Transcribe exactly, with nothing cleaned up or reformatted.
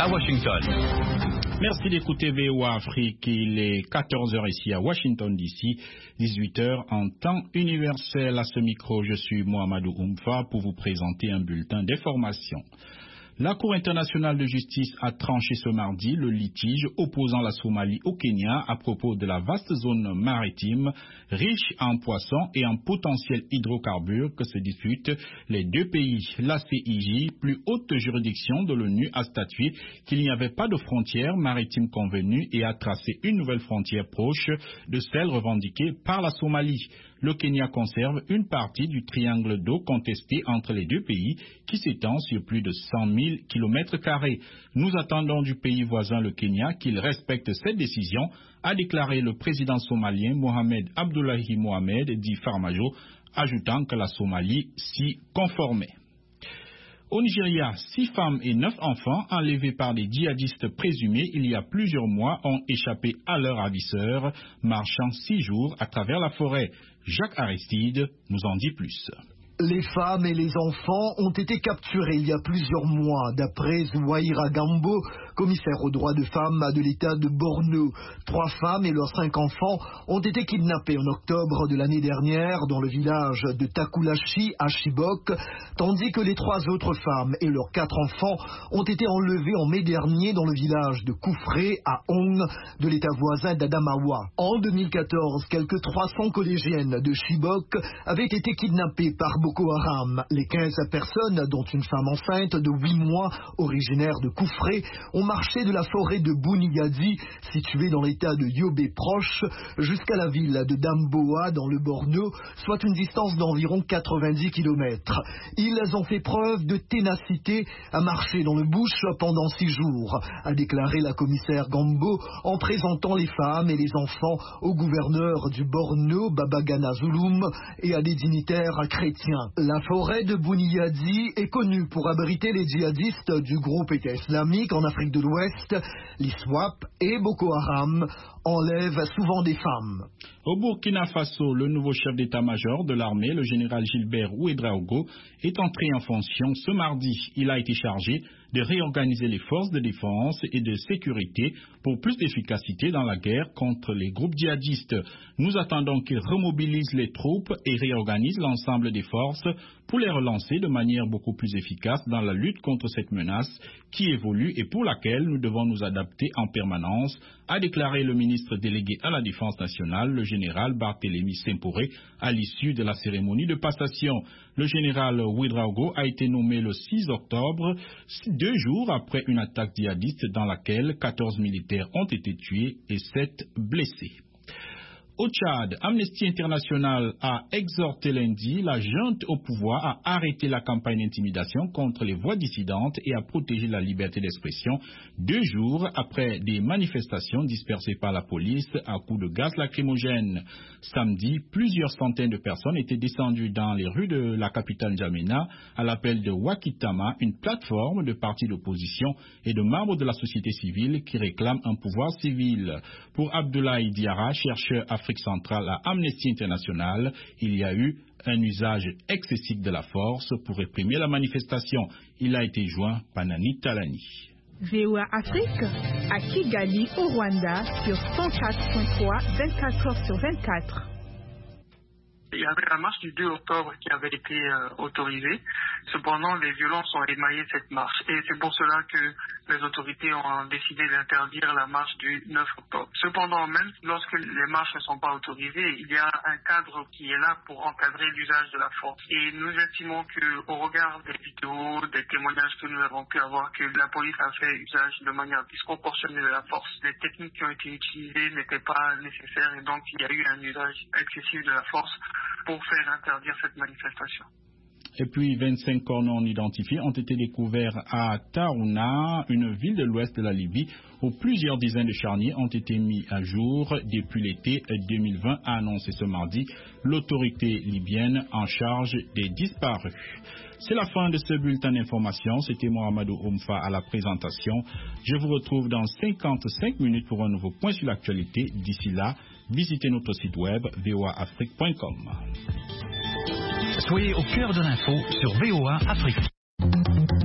à Washington. Merci d'écouter V O A Afrique. Il est quatorze heures ici à Washington D C, dix-huit heures en temps universel. À ce micro, je suis Mohamedou Oumfa pour vous présenter un bulletin d'information. La Cour internationale de justice a tranché ce mardi le litige opposant la Somalie au Kenya à propos de la vaste zone maritime riche en poissons et en potentiels hydrocarbures que se disputent les deux pays. La C I J, plus haute juridiction de l'ONU, a statué qu'il n'y avait pas de frontière maritime convenue et a tracé une nouvelle frontière proche de celle revendiquée par la Somalie. Le Kenya conserve une partie du triangle d'eau contesté entre les deux pays qui s'étend sur plus de cent mille kilomètres carrés. Nous attendons du pays voisin, le Kenya, qu'il respecte cette décision, a déclaré le président somalien Mohamed Abdullahi Mohamed, dit Farmajo, ajoutant que la Somalie s'y conformait. Au Nigeria, six femmes et neuf enfants enlevés par des djihadistes présumés il y a plusieurs mois ont échappé à leurs ravisseurs, marchant six jours à travers la forêt. Jacques Aristide nous en dit plus. Les femmes et les enfants ont été capturés il y a plusieurs mois, d'après Zouaïra Gambo, commissaire aux droits de femmes de l'État de Borno. Trois femmes et leurs cinq enfants ont été kidnappés en octobre de l'année dernière dans le village de Takulashi à Chibok, tandis que les trois autres femmes et leurs quatre enfants ont été enlevés en mai dernier dans le village de Koufré à Hong de l'État voisin d'Adamawa. En deux mille quatorze, quelques trois cents collégiennes de Chibok avaient été kidnappées par Boko Haram. Les quinze personnes, dont une femme enceinte de huit mois, originaire de Koufré, ont marché de la forêt de Bounigadi, située dans l'état de Yobe proche, jusqu'à la ville de Damboa dans le Borno, soit une distance d'environ quatre-vingt-dix kilomètres. Ils ont fait preuve de ténacité à marcher dans le bush pendant six jours, a déclaré la commissaire Gambo en présentant les femmes et les enfants au gouverneur du Borno, Babagana Zulum, et à des dignitaires chrétiens. La forêt de Bouniyadi est connue pour abriter les djihadistes du groupe État islamique en Afrique de l'Ouest. L'ISWAP et Boko Haram enlèvent souvent des femmes. Au Burkina Faso, le nouveau chef d'état-major de l'armée, le général Gilbert Ouedraogo, est entré en fonction ce mardi. Il a été chargé de réorganiser les forces de défense et de sécurité pour plus d'efficacité dans la guerre contre les groupes djihadistes. Nous attendons qu'il remobilise les troupes et réorganise l'ensemble des forces pour les relancer de manière beaucoup plus efficace dans la lutte contre cette menace qui évolue et pour laquelle nous devons nous adapter en permanence, a déclaré le ministre délégué à la Défense nationale, le général Barthélémy Semporé, à l'issue de la cérémonie de passation. Le général Ouedraogo a été nommé le six octobre, deux jours après une attaque djihadiste dans laquelle quatorze militaires ont été tués et sept blessés. Au Tchad, Amnesty International a exhorté lundi la junte au pouvoir à arrêter la campagne d'intimidation contre les voix dissidentes et à protéger la liberté d'expression deux jours après des manifestations dispersées par la police à coups de gaz lacrymogène. Samedi, plusieurs centaines de personnes étaient descendues dans les rues de la capitale N'Djamena à l'appel de Wakitama, une plateforme de partis d'opposition et de membres de la société civile qui réclament un pouvoir civil. Pour Abdoulaye Diarra, chercheur à Afrique centrale à Amnesty International, il y a eu un usage excessif de la force pour réprimer la manifestation. Il a été joint par Nani Talani. V O A Afrique à Kigali au Rwanda sur cent quatre point trois, vingt-quatre heures sur vingt-quatre. Il y avait la marche du deux octobre qui avait été euh, autorisée. Cependant, les violences ont émaillé cette marche. Et c'est pour cela que les autorités ont décidé d'interdire la marche du neuf octobre. Cependant, même lorsque les marches ne sont pas autorisées, il y a un cadre qui est là pour encadrer l'usage de la force. Et nous estimons qu'au regard des vidéos, des témoignages que nous avons pu avoir, que la police a fait usage de manière disproportionnée de la force. Les techniques qui ont été utilisées n'étaient pas nécessaires et donc il y a eu un usage excessif de la force pour faire interdire cette manifestation. Et puis vingt-cinq corps non identifiés ont été découverts à Tarouna, une ville de l'ouest de la Libye, où plusieurs dizaines de charniers ont été mis à jour depuis l'été deux mille vingt, a annoncé ce mardi l'autorité libyenne en charge des disparus. C'est la fin de ce bulletin d'information. C'était Mohamedou Oumfa à la présentation. Je vous retrouve dans cinquante-cinq minutes pour un nouveau point sur l'actualité. D'ici là, visitez notre site web v o a afrique point com. Soyez au cœur de l'info sur V O A Afrique.